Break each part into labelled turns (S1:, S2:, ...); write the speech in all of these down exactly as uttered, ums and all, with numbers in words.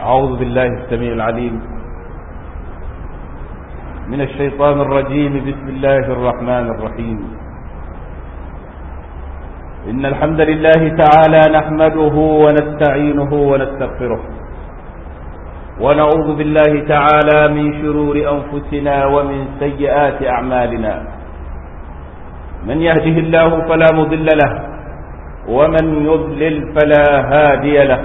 S1: أعوذ بالله السميع العليم من الشيطان الرجيم. بسم الله الرحمن الرحيم. إن الحمد لله تعالى نحمده ونستعينه ونستغفره، ونعوذ بالله تعالى من شرور أنفسنا ومن سيئات أعمالنا. من يهده الله فلا مضل له، ومن يضلل فلا هادي له،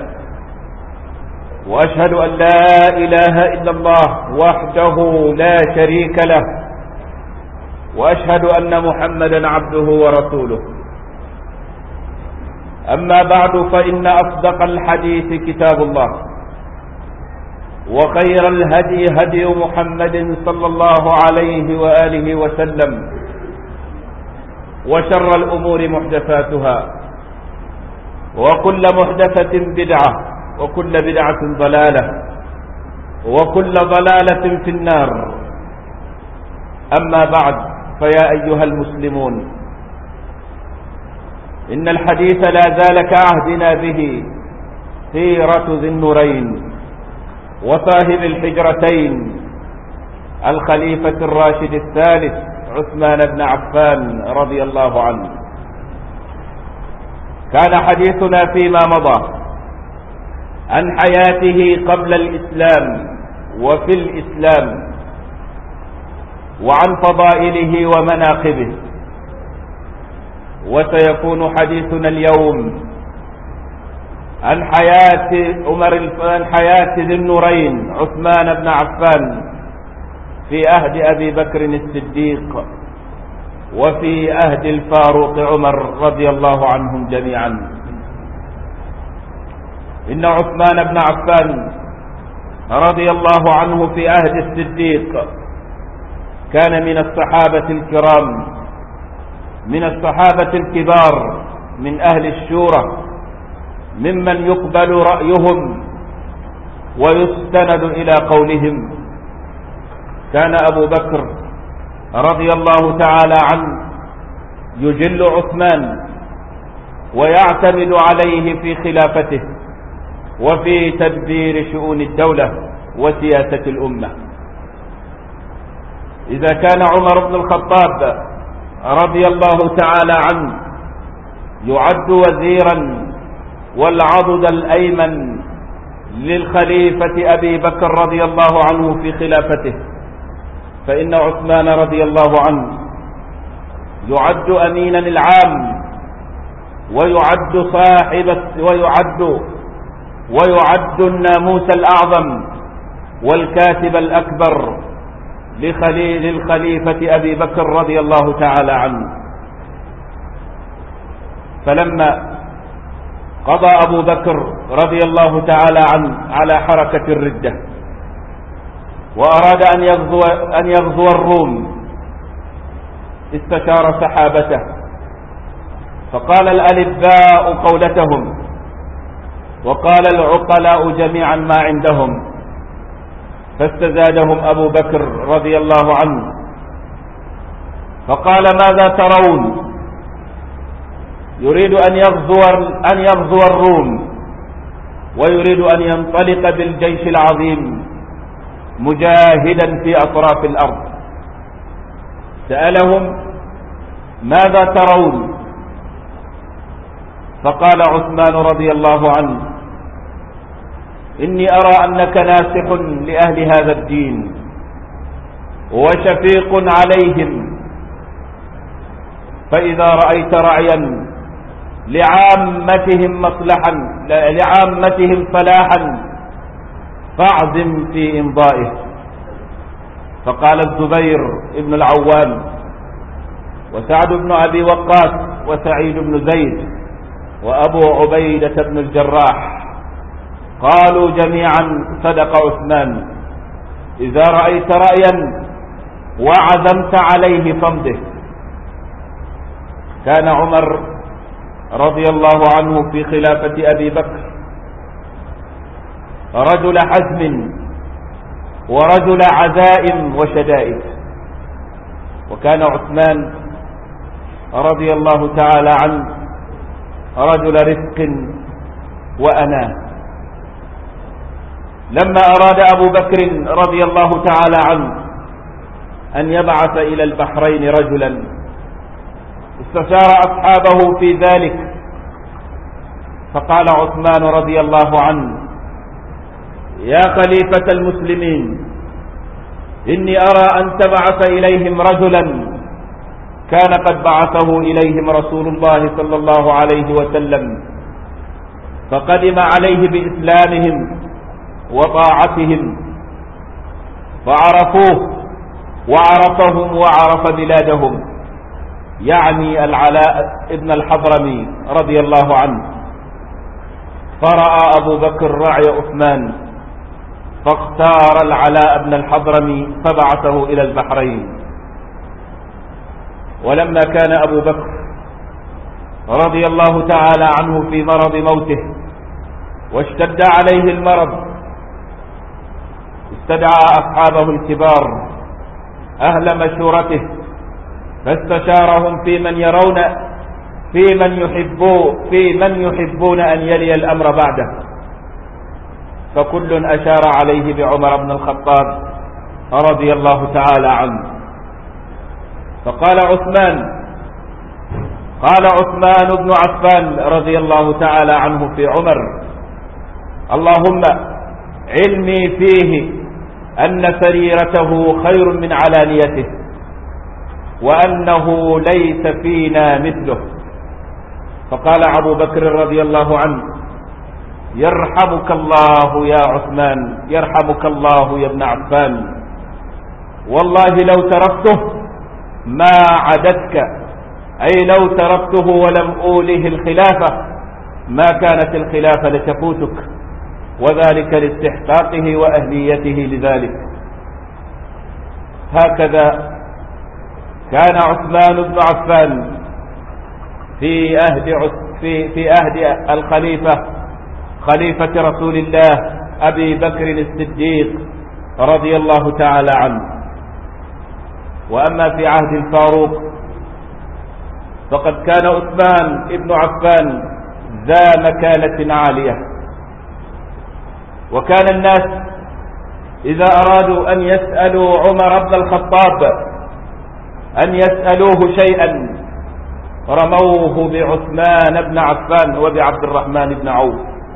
S1: وأشهد أن لا إله إلا الله وحده لا شريك له، وأشهد أن محمدا عبده ورسوله. أما بعد، فإن أصدق الحديث كتاب الله، وخير الهدي هدي محمد صلى الله عليه وآله وسلم، وشر الأمور محدثاتها، وكل محدثة بدعة، وكل بدعة ضلالة، وكل ضلالة في النار. أما بعد، فيا أيها المسلمون، إن الحديث لا زال كعهدنا به سيرة ذي النورين وصاحب الحجرتين الخليفة الراشد الثالث عثمان بن عفان رضي الله عنه. كان حديثنا فيما مضى عن حياته قبل الإسلام وفي الإسلام، وعن فضائله ومناقبه. وسيكون حديثنا اليوم عن حياة عمر عن حياة ذي النورين عثمان بن عفان في عهد أبي بكر الصديق، وفي عهد الفاروق عمر رضي الله عنهم جميعا. إن عثمان بن عفان رضي الله عنه في عهد الصديق كان من الصحابة الكرام، من الصحابة الكبار، من أهل الشورى، ممن يقبل رأيهم ويستند إلى قولهم. كان أبو بكر رضي الله تعالى عنه يجل عثمان ويعتمد عليه في خلافته وفي تدبير شؤون الدولة وسياسة الأمة. إذا كان عمر بن الخطاب رضي الله تعالى عنه يعد وزيرا والعضد الأيمن للخليفة أبي بكر رضي الله عنه في خلافته، فإن عثمان رضي الله عنه يعد أمينا العام، ويعد صاحب ويعد ويعد الناموس الأعظم والكاتب الأكبر لخليل الخليفة أبي بكر رضي الله تعالى عنه. فلما قضى أبو بكر رضي الله تعالى عنه على حركة الردة وأراد أن يغزو, أن يغزو الروم، استشار صحابته فقال الألباء قولتهم، وقال العقلاء جميعا ما عندهم. فاستزادهم أبو بكر رضي الله عنه فقال ماذا ترون؟ يريد أن يغزو, أن يغزو الروم، ويريد أن ينطلق بالجيش العظيم مجاهدا في أطراف الأرض. سألهم ماذا ترون؟ فقال عثمان رضي الله عنه إني أرى أنك ناصح لأهل هذا الدين وشفيق عليهم، فإذا رأيت رعيا لعامتهم مصلحا لعامتهم فلاحا فاعزم في إمضائه. فقال الزبير بن العوام وسعد بن أبي وقاص وسعيد بن زيد وأبو عبيدة بن الجراح قالوا جميعا صدق عثمان، إذا رأيت رأيا وعزمت عليه فامضه. كان عمر رضي الله عنه في خلافة أبي بكر رجل حزم ورجل عزائم وشدائد، وكان عثمان رضي الله تعالى عنه رجل رفق وأناه. لما أراد أبو بكر رضي الله تعالى عنه أن يبعث إلى البحرين رجلا استشار أصحابه في ذلك، فقال عثمان رضي الله عنه: يا خليفة المسلمين، إني أرى أن تبعث إليهم رجلا كان قد بعثه إليهم رسول الله صلى الله عليه وسلم، فقدم عليه بإسلامهم وطاعتهم فعرفوه وعرفهم وعرف بلادهم، يعني العلاء ابن الحضرمي رضي الله عنه. فرأى أبو بكر رعي عثمان فاختار العلاء بن الحضرمي فبعثه إلى البحرين. ولما كان أبو بكر رضي الله تعالى عنه في مرض موته واشتد عليه المرض، استدعى أصحابه الكبار أهل مشورته فاستشارهم في من يرون في من يحبون في من يحبون أن يلي الأمر بعده، فكل أشار عليه بعمر بن الخطاب رضي الله تعالى عنه. فقال عثمان قال عثمان بن عفان رضي الله تعالى عنه في عمر: اللهم علمي فيه أن سريرته خير من علانيته، وأنه ليس فينا مثله. فقال أبو بكر رضي الله عنه: يرحمك الله يا عثمان، يرحمك الله يا ابن عفان، والله لو تركته ما عدتك، أي لو تركته ولم أوله الخلافة ما كانت الخلافة لتفوتك، وذلك لاستحقاقه وأهليته لذلك. هكذا كان عثمان بن عفان في عهد في في عهد الخليفة خليفة رسول الله أبي بكر الصديق رضي الله تعالى عنه. وأما في عهد الفاروق فقد كان عثمان بن عفان ذا مكانة عالية، وكان الناس إذا أرادوا أن يسألوا عمر بن الخطاب أن يسألوه شيئا رموه بعثمان بن عفان وبعبد الرحمن بن عوف،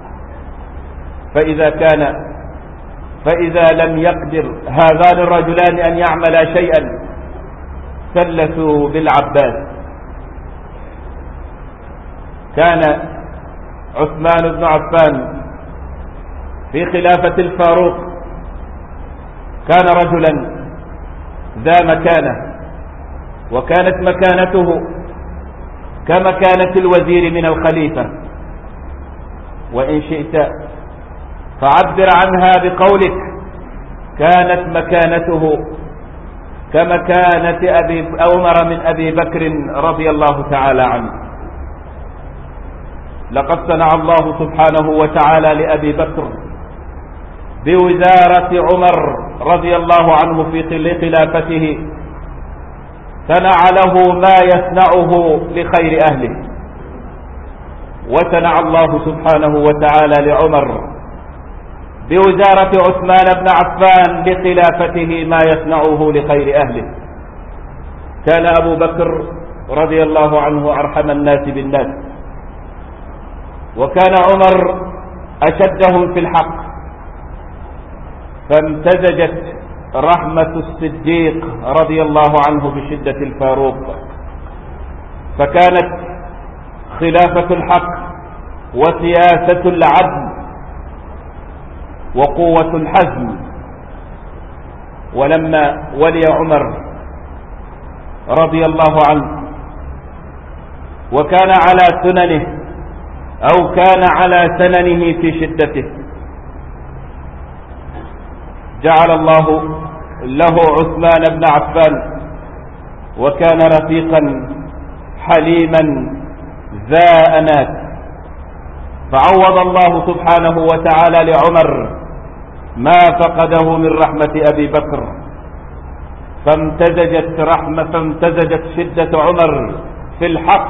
S1: فإذا كان فإذا لم يقدر هذان الرجلان أن يعملا شيئا ثلثوا بالعباس. كان عثمان بن عفان في خلافة الفاروق كان رجلا ذا مكانة، وكانت مكانته كمكانة الوزير من الخليفة، وإن شئت فعبر عنها بقولك كانت مكانته كمكانة أبي عمر من أبي بكر رضي الله تعالى عنه. لقد صنع الله سبحانه وتعالى لأبي بكر بوزارة عمر رضي الله عنه في خلافته، صنع له ما يصنعه لخير أهله، وصنع الله سبحانه وتعالى لعمر بوزارة عثمان بن عفان لخلافته ما يصنعه لخير أهله. كان أبو بكر رضي الله عنه أرحم الناس بالناس، وكان عمر أشدهم في الحق، فامتزجت رحمة الصديق رضي الله عنه بشدة الفاروق، فكانت خلافة الحق وسياسة العدل وقوة الحزم. ولما ولي عمر رضي الله عنه وكان على سننه أو كان على سننه في شدته، جعل الله له عثمان بن عفان، وكان رفيقا حليما ذا أنات، فعوض الله سبحانه وتعالى لعمر ما فقده من رحمة أبي بكر، فامتزجت رحمة فامتزجت شدة عمر في الحق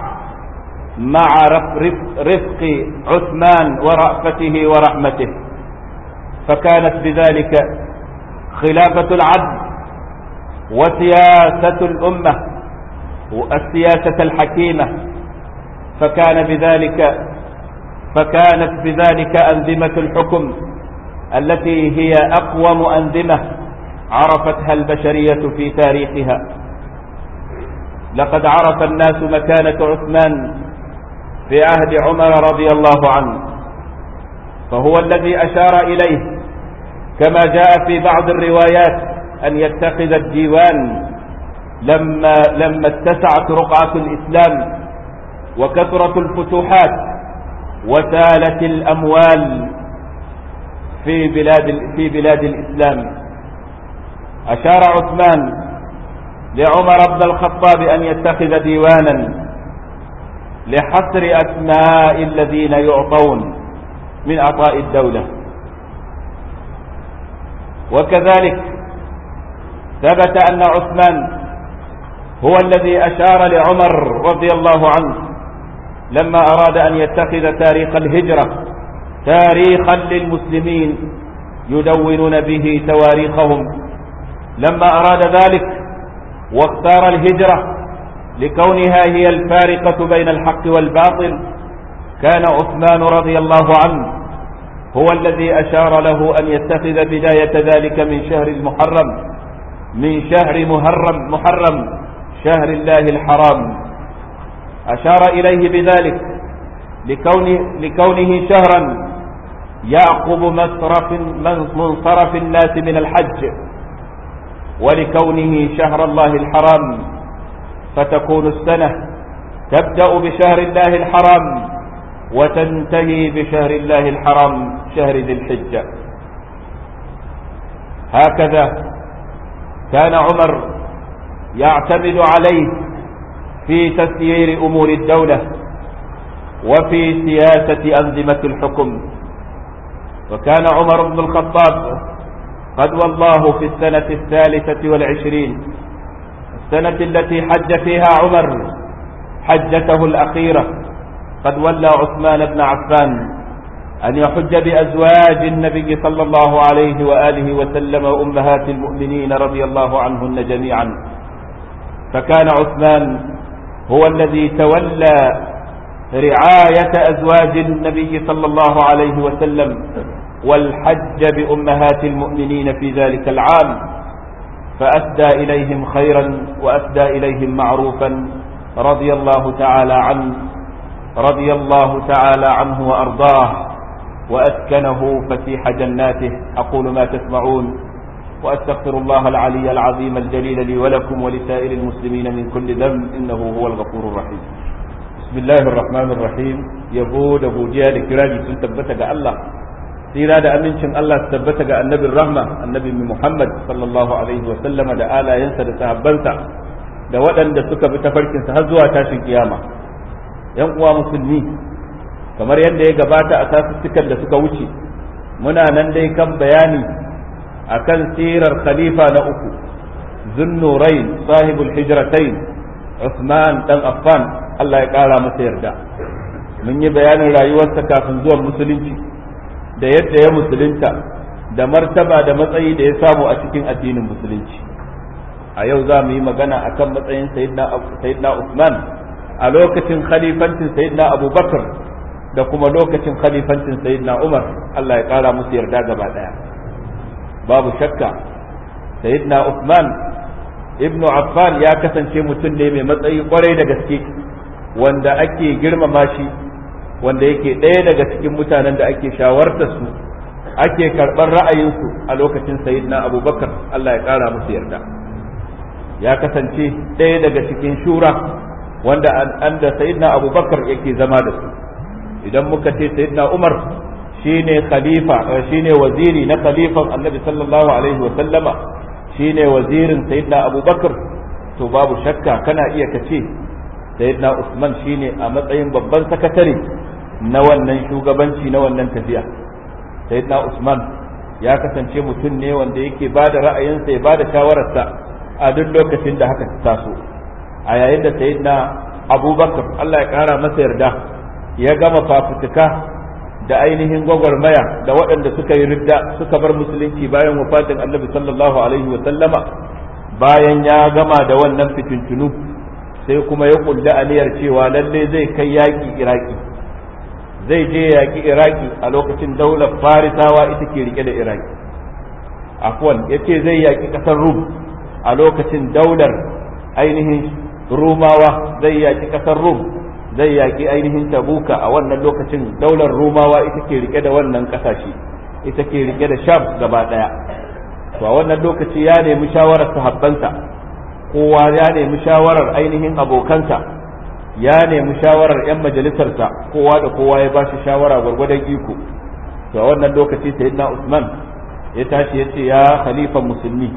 S1: مع رفق عثمان ورأفته ورحمته، فكانت بذلك خلافة العدل وسياسة الأمة والسياسة الحكيمة، فكان بذلك فكانت بذلك أنظمة الحكم التي هي أقوم أنظمة عرفتها البشرية في تاريخها. لقد عرف الناس مكانة عثمان في عهد عمر رضي الله عنه، فهو الذي أشار إليه كما جاء في بعض الروايات أن يتخذ الديوان لما, لما اتسعت رقعة الإسلام وكثرت الفتوحات وسالت الأموال في بلاد, في بلاد الإسلام. أشار عثمان لعمر بن الخطاب أن يتخذ ديوانا لحصر أسماء الذين يعطون من عطاء الدولة. وكذلك ثبت أن عثمان هو الذي أشار لعمر رضي الله عنه لما أراد أن يتخذ تاريخ الهجرة تاريخا للمسلمين يدونون به تواريخهم، لما أراد ذلك واختار الهجرة لكونها هي الفارقة بين الحق والباطل، كان عثمان رضي الله عنه هو الذي أشار له أن يتخذ بداية ذلك من شهر المحرم من شهر محرم محرم شهر الله الحرام. أشار إليه بذلك لكونه, لكونه شهرا يعقب مصرف منصرف الناس من الحج، ولكونه شهر الله الحرام، فتكون السنة تبدأ بشهر الله الحرام وتنتهي بشهر الله الحرام شهر ذي الحجة. هكذا كان عمر يعتمد عليه في تسيير أمور الدولة وفي سياسة أنظمة الحكم. وكان عمر بن الخطاب قد والله في السنة الثالثة والعشرين، السنة التي حج فيها عمر حجته الأخيرة، قد ولى عثمان بن عفان أن يحج بأزواج النبي صلى الله عليه وآله وسلم وأمهات المؤمنين رضي الله عنهن جميعا. فكان عثمان هو الذي تولى رعاية أزواج النبي صلى الله عليه وسلم والحج بأمهات المؤمنين في ذلك العام، فأسدى إليهم خيرا وأسدى إليهم معروفا رضي الله تعالى عنه رضي الله تعالى عنه وأرضاه وأسكنه فسيح جناته. أقول ما تسمعون وأستغفر الله العلي العظيم الجليل لي ولكم ولسائر المسلمين من كل ذنب إنه هو الغفور الرحيم. بسم الله الرحمن الرحيم. يبود أبو جهل كراجي سنتبتك الله سيرا دا أمينشن الله تبتك النبي الرحمة النبي محمد صلى الله عليه وسلم دا آلا ينسى دا سهبنسا دا ودن دا سكا بتفركن سهزوا تاشن قيامة. ينقوى مسلمين kamar yadda ya gabata a sasussukan da suka wuce, muna nan dai kan bayani akan sirar khalifa na uku Zunnurain sahibul hijratain Uthman dan Affan, Allah ya kara masa yarda. Mun yi bayanin rayuwarsa kafin zuwan musulunci da yadda ya musulunta da martaba da matsayi da ya samu a cikin addinin musulunci. A yau za mu yi magana akan matsayin sayyidina Uthman a lokacin khalifancin sayyidina Abu Bakar da kuma lokacin khalifancin sayyidina Umar, Allah ya kara musu yarda gaba daya. Babu shakka sayyidina Uthman ibn Affan ya kasance mutum ne mai matsayi kwarai da gaske, wanda ake girmama shi, wanda yake ɗaya daga cikin mutanen da ake shawartar su, ake karɓar ra'ayinsu a lokacin sayyidina Abubakar, Allah ya kara musu yarda. Ya kasance ɗaya daga cikin shura wanda anda sayyidina Abubakar yake zama da su. Idan muka ce sayyidina Umar shine khalifa, shine waziri na khalifan Annabi sallallahu alaihi wa sallama, shine wazirin sayyidina Abubakar, to babu shakka kana iya kace sayyidina Usman shine a matsayin babban sakatare na wannan shugabanci na wannan tafiya. Sayyidina Usman ya kasance mutum ne wanda yake bada ra'ayinsa ya bada shawararsa a duk lokacin da haka ta taso. A yayin da sayyidina Abubakar, Allah ya kara masa yarda, ya gama fafutuka da ainihin gwagwarmaya da waɗanda suka yi ridda suka bar musulunci bayan wafatin annabi sallallahu alaihi wa sallama, bayan ya gama da wannan fitintunu sai kuma ya kulla aniyar cewa lalle zai kai yaƙi iraki, zai je yaƙi iraki a lokacin daular farisawa ita ke rike da iraki. afwan ya ce zai yaƙi ƙasar rum a lokacin daular ainihin rumawa, zai yaƙi ƙasar rum, zai yaƙi ainihin tabuka a wannan lokacin daular rumawa ita ke rike da wannan ƙasashe, ita ke rike da sham gaba ɗaya. to a wannan lokaci ya nemi shawarar sahabbansa, kowa ya nemi shawarar ainihin abokansa, ya nemi shawarar 'yan majalisarsa, kowa da kowa ya ba shi shawara gwargwadon iko. to a wannan lokaci sayyidina Usman ya tashi ya ce, ya khalifan musulmi,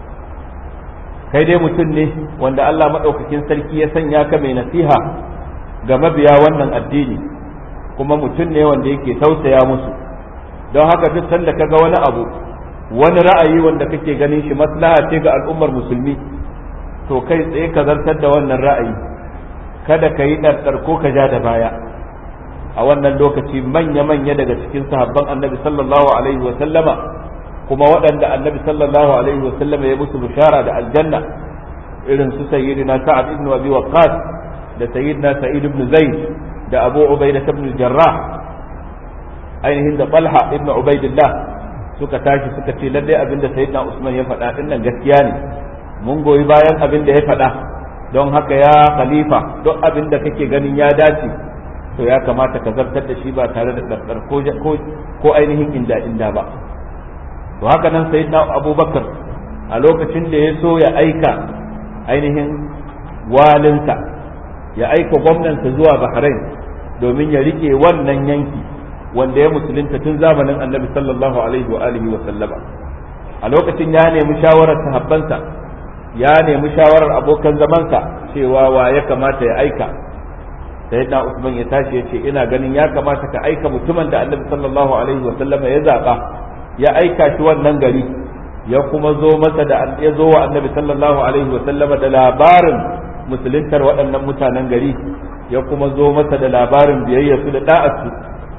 S1: kai dai mutum ne wanda Allah maɗaukakin sarki ya sanya ka mai nasiha ga mabiya wannan addini, kuma mutum ne wanda yake tausaya musu, don haka duk sanda ka ga wani abu, wani ra'ayi wanda kake ganin shi maslaha ce ga al'ummar musulmi, to kai tsaye ka zartar da wannan ra'ayi, kada ka yi ɗarɗar ko ka ja da baya. a wannan lokaci manya-manya daga cikin sahabban annabi sallallahu alaihi wa sallama, kuma waɗanda annabi sallallahu alaihi wa sallama ya musu bishara da aljanna, irin su sayyidina Sa'ad ibn Abi Waqqas da sayyidina Sa'id ibn Zaid da Abu Ubaidah ibn Jarrah, ainihin da Talha ibn Ubaidillah, suka tashi suka ce lalle abin da sayyidina Usman ya faɗa din nan gaskiya ne, mun goyi bayan abin da ya faɗa, don haka ya khalifa duk abin da kake ganin ya dace to ya kamata ka zartar da shi ba tare da ɗarɗar ko ainihin inda inda ba. to haka nan sayyidina Abubakar a lokacin da ya so ya aika ainihin walinsa, ya aika gwamnansa zuwa Bahrain domin ya rike wannan yanki wanda ya musulunta tun zamanin annabi sallallahu alaihi wa alihi wa sallama. a lokacin ya nemi shawarar sahabbansa, ya nemi shawarar abokan zamansa cewa wa ya kamata ya aika. sayyidina Usman ya tashi ya ce, ina ganin ya kamata ka aika mutumin da annabi sallallahu alaihi wa sallama ya zaba, ya aika shi wannan gari, ya kuma zo masa da ya zo wa annabi sallallahu alaihi wa sallama da labarin musuluntar waɗannan mutanen gari, ya kuma zo masa da labarin biyayyarsu da da'arsu,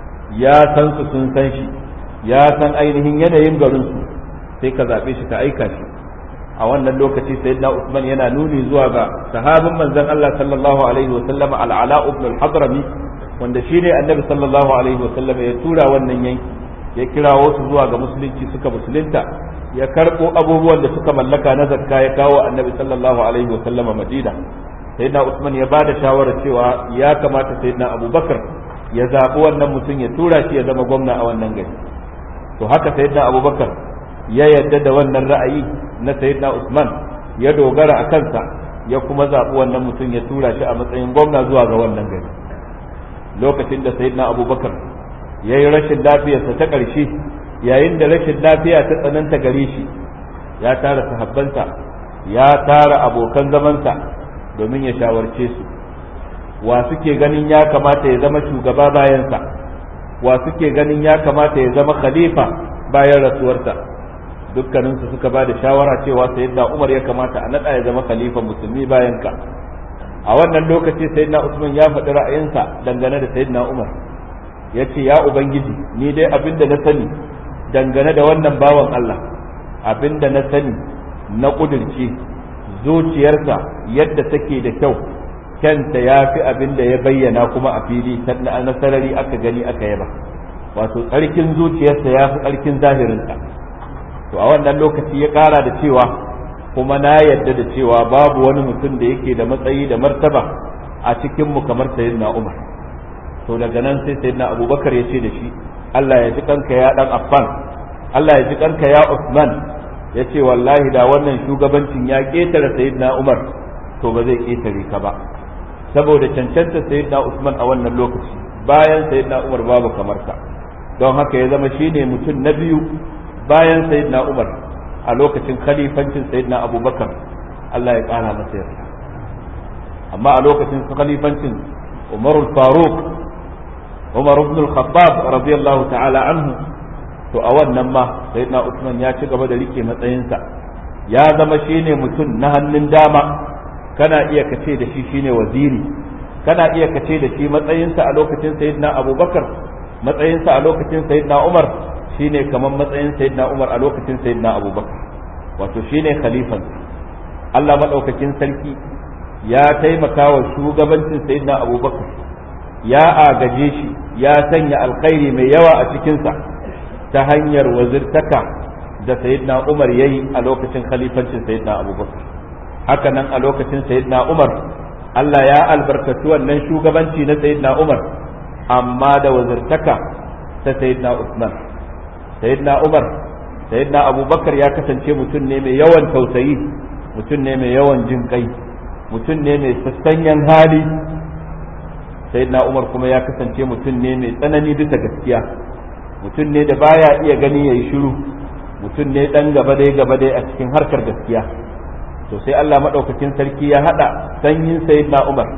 S1: ya san su sun san shi, ya san ainihin yanayin garinsu, sai ka zaɓe shi ka aika shi. a wannan lokaci sayyidina Usman yana nuni zuwa ga sahabin manzon Allah sallallahu alaihi wa sallama al-Ala ibn al-Hadrami, wanda shine annabi sallallahu alaihi wa sallama ya tura wannan yanki, ya kirawo su zuwa ga musulunci, suka musulunta, ya karbo abubuwan da suka mallaka na zakka ya kawo annabi sallallahu alaihi wa sallama Madina. sayyidina Usman ya bada shawarar cewa ya kamata sayyidina Abubakar ya zaɓi wannan mutum ya tura shi ya zama gwamna a wannan gari. to haka sayyidina Abubakar ya yarda da wannan ra'ayi na sayyidina Usman, ya dogara a kansa, ya kuma zaɓi wannan mutum ya tura shi a matsayin gwamna zuwa ga wannan gari. lokacin da sayyidina Abubakar ya yi rashin lafiyarsa ta ƙarshe, yayin da rashin lafiya ta tsananta gare shi, ya tara sahabbansa, ya tara abokan zamansa domin ya shawarce su, wa suke ganin ya kamata ya zama shugaba bayansa, wa suke ganin ya kamata ya zama khalifa bayan rasuwarsa. dukkaninsu suka ba da shawara cewa sayyidina Umar ya kamata a naɗa ya zama khalifa musulmi bayan ka. a wannan lokaci sayyidina Usman ya faɗi ra'ayinsa dangane da sayyidina Umar, ya ce, ya ubangiji, ni dai abinda na sani dangane da wannan bawan Allah, abinda na sani na ƙudurci zuciyarsa yadda take da kyau, kyanta ya fi abinda ya bayyana kuma a fili sannan a sarari aka gani aka yaba, wato tsarkin zuciyarsa ya fi tsarkin zahirinsa. to a wannan lokaci ya ƙara da cewa, kuma na yadda da cewa babu wani mutum da yake da matsayi da martaba a cikinmu kamar sayyidina Umar. to daga nan sai sayyidina Abubakar ya ce da shi, Allah ya ji kanka ya dan Affan, Allah ya ji kanka ya Usman, ya ce wallahi da wannan shugabancin ya ketare sayyidina Umar to ba zai ketare ka ba, saboda cancanta sayyidina Usman a wannan lokaci bayan sayyidina Umar babu kamar ka, don haka ya zama shine mutum na biyu bayan sayyidina Umar a lokacin khalifancin sayyidina Abubakar, Allah ya kara masa yarda. amma a lokacin khalifancin Umar al-Faruq, Umar ibn al-Khattab radiyallahu ta'ala anhu, to a wannan ma sayyidina Usman ya ci gaba da rike matsayinsa, ya zama shine mutum na hannun dama, kana iya kace da shi shine waziri, kana iya kace da shi matsayinsa a lokacin sayyidina Abubakar matsayinsa a lokacin sayyidina Umar shine kamar matsayin sayyidina Umar a lokacin sayyidina Abubakar, wato shine khalifan. Allah madaukakin sarki ya taimaka wa shugabancin sayyidina Abubakar, ya agaje shi, ya sanya alkhairi mai yawa a cikinsa ta hanyar wazirtaka da sayyidina Umar yayi a lokacin khalifancin sayyidina Abubakar. Haka nan a lokacin sayyidina Umar Allah ya albarkaci wannan shugabanci na sayyidina Umar, amma da wazirtaka ta sayyidina Usman. Sayyidina Umar, sayyidina Abubakar ya kasance mutum ne mai yawan tausayi, mutum ne mai yawan jin kai, mutum ne mai sassanyan hali. Sayyidina Umar kuma ya kasance mutum ne mai tsanani bisa gaskiya, mutum ne da baya iya gani yayi shiru, mutum ne dan gaba dai gaba dai a cikin harkar gaskiya. To sai Allah madaukakin sarki ya hada sanyin sayyidina Umar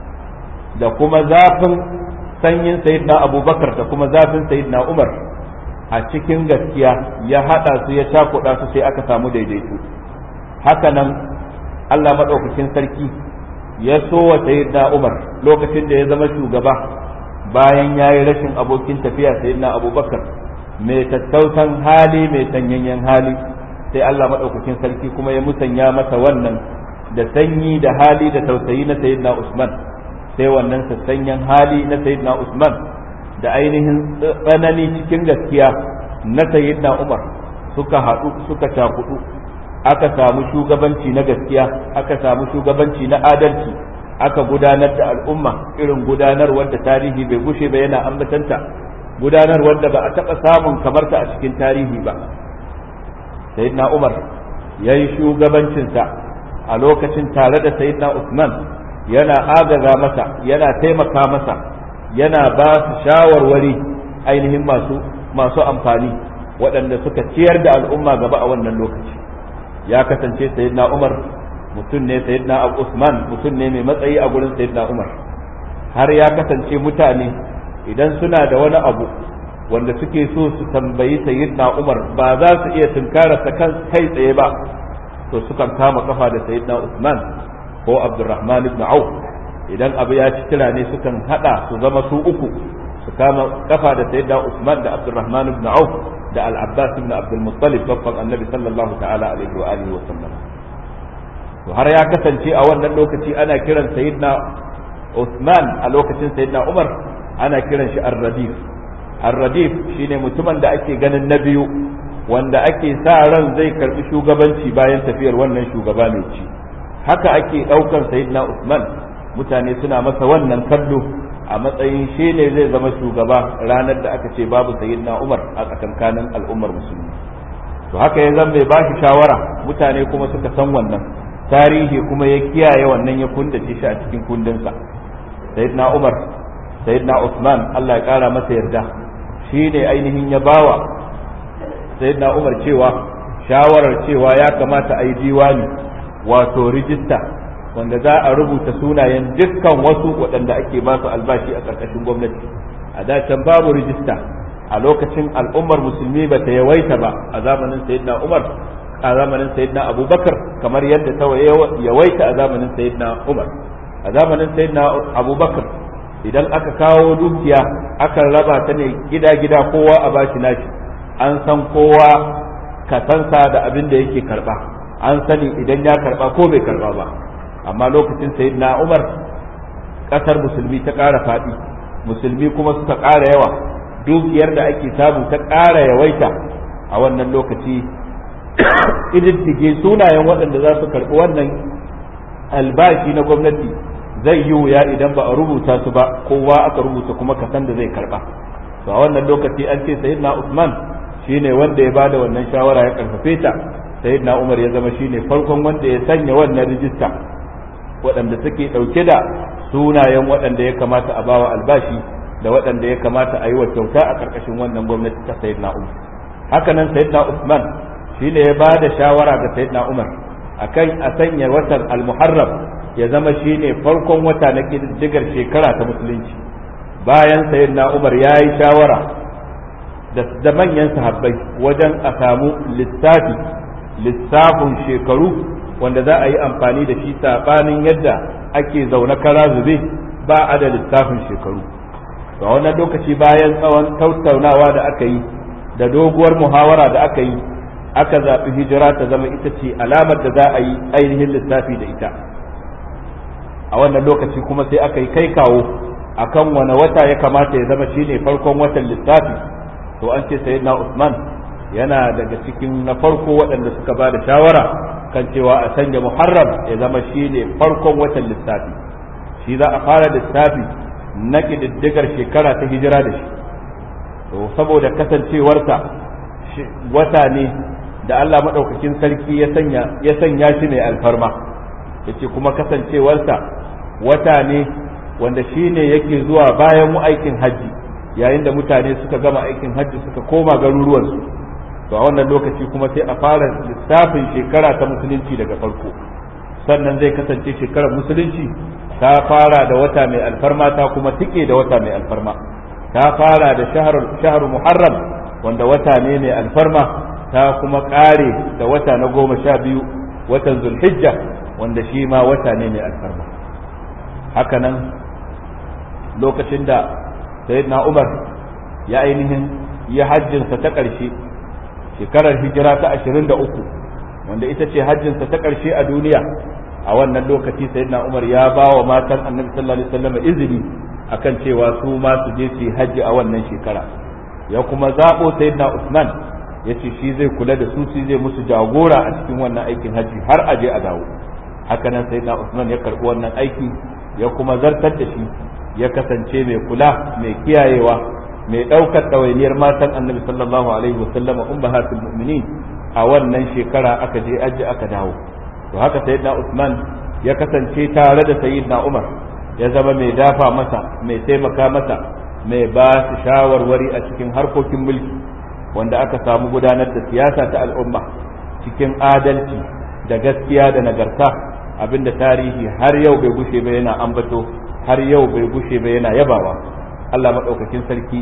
S1: da kuma zafin sanyin sayyidina Abubakar da kuma zafin sayyidina Umar a cikin gaskiya, ya hada su ya cakuɗa su sai aka samu daidaito. Haka nan Allah madaukakin sarki ya so wa sayyidina Umar lokacin da ya zama shugaba bayan ya yi rashin abokin tafiya sayyidina Abubakar mai tattausan hali mai sanyayyen hali, sai Allah madaukakin sarki kuma ya musanya masa wannan da sanyi da hali da tausayi na sayyidina Usman, sai wannan sassanyen hali na sayyidina Usman da ainihin tsanani cikin gaskiya na sayyidina Umar suka haɗu suka cakudu, aka samu shugabanci na gaskiya, aka samu shugabanci na adalci, aka gudanar da al'umma irin gudanar wadda tarihi bai gushe ba yana ambatanta, gudanar wadda ba a taɓa samun kamarta a cikin tarihi ba. Sayyidina Umar ya yi shugabancinsa a lokacin tare da sayyidina Usman, yana agaza masa, yana taimaka masa, yana ba su shawarwari ainihin masu masu amfani waɗanda suka ciyar da al'umma gaba a wannan lokaci. Ya kasance sayyidina Umar mutum ne, sayyidina Usman mutum ne mai matsayi a gurin sayyidina Umar, har ya kasance mutane idan suna da wani abu wanda suke so su tambayi sayyidina Umar ba za su iya tunkararsa kan kai tsaye ba, to sukan kama kafa da sayyidina Usman ko Abdurrahman ibn Auf. Idan abu ya ci kira ne sukan hada su zama su uku, su kama kafa da sayyidina Usman da Abdurrahman ibn Auf da Al-Abbas ibn Abdul Muttalib babban Annabi sallallahu ta'ala alaihi wa alihi wa sallam. To har ya kasance a wannan lokaci ana kiran sayyidina Usman a lokacin sayyidina Umar ana kiran shi Ar-Radif. Ar-Radif shine mutumin da ake ganin na biyu wanda ake sa ran zai karbi shugabanci bayan tafiyar wannan shugaba mai ci. Haka ake daukan sayyidina Usman, mutane suna masa wannan kallo a matsayin shi ne zai zama shugaba ranar da aka ce babu sayyidina Umar a tsakankanin al'ummar musulmi. To haka ya zama mai bashi shawara, mutane kuma suka san wannan, tarihi kuma ya kiyaye wannan, ya kundace shi a cikin kundinsa. Sayyidina Umar, sayyidina Usman Allah ya kara masa yarda, shi ne ainihin ya bawa sayyidina Umar cewa shawarar cewa ya kamata a yi diwani, wato rijista wanda za a rubuta sunayen dukkan wasu waɗanda ake ba su albashi a ƙarƙashin gwamnati. A da can babu rijista, a lokacin al'ummar musulmi ba ta yawaita ba a zamanin sayyidina Umar, a zamanin sayyidina Abubakar kamar yadda ta yawaita a zamanin sayyidina Umar. A zamanin sayyidina Abubakar idan aka kawo dukiya akan raba ta ne gida-gida, kowa a bashi nashi, an san kowa kasansa da abin da yake karba, an sani idan ya karba ko bai karba ba. Amma lokacin sayyidina Umar kasar musulmi ta ƙara faɗi, musulmi kuma suka ƙara yawa, dukiyar da ake samu ta ƙara yawaita. A wannan lokaci ididdige sunayen waɗanda za su karɓi wannan albashi na gwamnati zai yi wuya idan ba a rubuta su ba, kowa aka rubuta kuma kasan da zai karba. To a wannan lokaci an ce sayyidina Usman shine wanda ya bada wannan shawara ya karfafe ta, sayyidina Umar ya zama shine farkon wanda ya sanya wannan rijista waɗanda suke ɗauke da sunayen waɗanda ya kamata a bawa albashi da waɗanda ya kamata a yi wa kyauta a ƙarƙashin wannan gwamnati ta sayyidina Umar. Haka nan sayyidina Usman shine ya bada shawara ga sayyidina Umar akan a sanya watan al-Muharram ya zama shine farkon wata na kididdigar shekara ta musulunci. Bayan sayyidina Umar ya yi shawara da manyan sahabbai wajen a samu lissafi lissafin shekaru wanda za a yi amfani da shi sabanin yadda ake zaune kara zube ba a da lissafin shekaru. to a wannan lokaci bayan tsawon tattaunawa da aka yi da doguwar muhawara da aka yi aka zaɓi hijira ta zama ita ce alamar da za a yi ainihin lissafi da ita. A wannan lokaci kuma sai aka yi kai kawo akan wani wata ya kamata ya zama shine farkon watan lissafi, to an ce sayyidina Usman yana daga cikin na farko waɗanda suka ba da shawara kan cewa a sanya Muharram ya zama shine farkon watan lissafi, shi za a fara lissafi na ƙididdigar shekara ta hijira da shi. To saboda kasancewarsa wata ne da Allah maɗaukakin sarki ya sanya ya sanya shi mai alfarma, yace kuma kasancewarsa wata ne wanda shi ne yake zuwa bayan mu aikin hajji, yayin da mutane suka gama aikin hajji suka koma garuruwansu. To a wannan lokaci kuma sai a fara lissafin shekara ta musulunci daga farko, sannan zai kasance shekarar musulunci ta fara da wata mai alfarma ta kuma tike da wata mai alfarma. Ta fara da shahar Muharram wanda wata ne mai alfarma, ta kuma kare da wata na goma sha biyu watan Zulhijja wanda shi ma wata ne mai alfarma. Hakanan lokacin da Sayyidina Umar ya ainihin ya hajjinsa ta ƙarshe shekarar hijira ta ashirin da uku wanda ita ce hajjinsa ta ƙarshe a duniya, a wannan lokaci Sayyidina Umar ya ba wa matan Annabi sallallahu alaihi wasallam izini akan cewa su ma su je su yi hajji a wannan shekara. Ya kuma zaɓo Sayyidina Usman ya ce shi zai kula da su, shi zai musu jagora a cikin wannan aikin hajji har a je a dawo. Haka nan Sayyidina Usman ya karɓi wannan aiki ya kuma zartar da shi, ya kasance mai kula mai kiyayewa mai ɗaukar ɗawainiyar matan Annabi sallallahu alaihi wasallam ummahatul mu'minin. A wannan shekara aka je hajji aka dawo. To haka Sayyidina Usman ya kasance tare da Sayyidina Umar, ya zama mai dafa masa, mai taimaka masa, mai ba su shawarwari a cikin harkokin mulki, wanda aka samu gudanar da siyasa ta al'umma cikin adalci da gaskiya da nagarta, abinda tarihi har yau bai gushe ba yana ambato, har yau bai gushe ba yana yabawa. Allah maɗaukakin sarki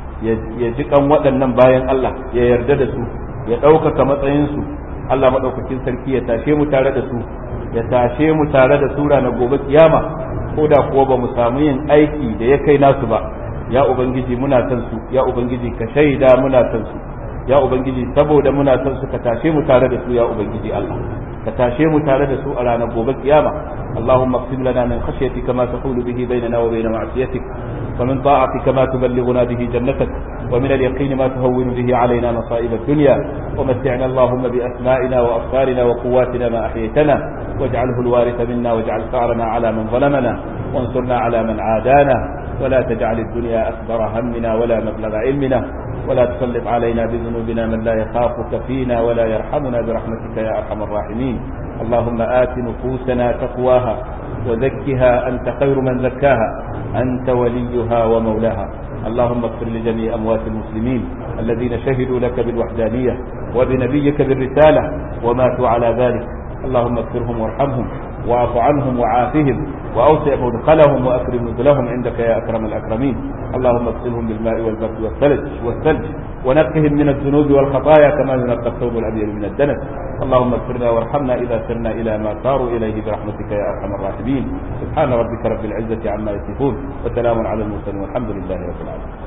S1: ya ji kan waɗannan bayan Allah, ya yarda da su, ya ɗaukaka matsayinsu. Allah maɗaukakin sarki ya tashe mu tare da su, ya tashe mu tare da su ranar gobe kiyama, ko da kuwa ba mu samu yin aiki da ya kai nasu ba. Ya Ubangiji muna son su, ya Ubangiji ka shaida muna son su, ya Ubangiji saboda muna son su ka tashe mu tare da su, ya Ubangiji Allah ka tashe mu tare da su a ranar gobe kiyama. Allahumma qsim lana min khashyatika ma tahulu bihi bainana wa bain ma'siyatik ومن طاعتك ما تبلغنا به جنتك ومن اليقين ما تهون به علينا مصائب الدنيا ومتعنا اللهم بأسمائنا وأبصارنا وقواتنا ما أحييتنا واجعله الوارث منا واجعل ثأرنا على من ظلمنا وانصرنا على من عادانا ولا تجعل الدنيا أكبر همنا ولا مبلغ علمنا ولا تسلط علينا بذنوبنا من لا يخافك فينا ولا يرحمنا برحمتك يا أرحم الراحمين. اللهم آت نفوسنا تقواها وزكها أنت خير من زكاها أنت وليها ومولاها. اللهم اغفر لجميع أموات المسلمين الذين شهدوا لك بالوحدانية وبنبيك بالرسالة وماتوا على ذلك. اللهم اغفرهم وارحمهم واعف عنهم وعافهم وأوسع مدخلهم وأكرم نزلهم عندك يا أكرم الأكرمين. اللهم اغسلهم بالماء والبرد والثلج والثلج ونقهم من الذنوب والخطايا كما ينقى الثوب الأبيض من الدنس. اللهم اغفرنا وارحمنا إذا سرنا إلى ما صاروا إليه برحمتك يا أرحم الراحمين. سبحان ربك رب العزة عما يصفون وسلام على المرسلين والحمد لله رب العالمين.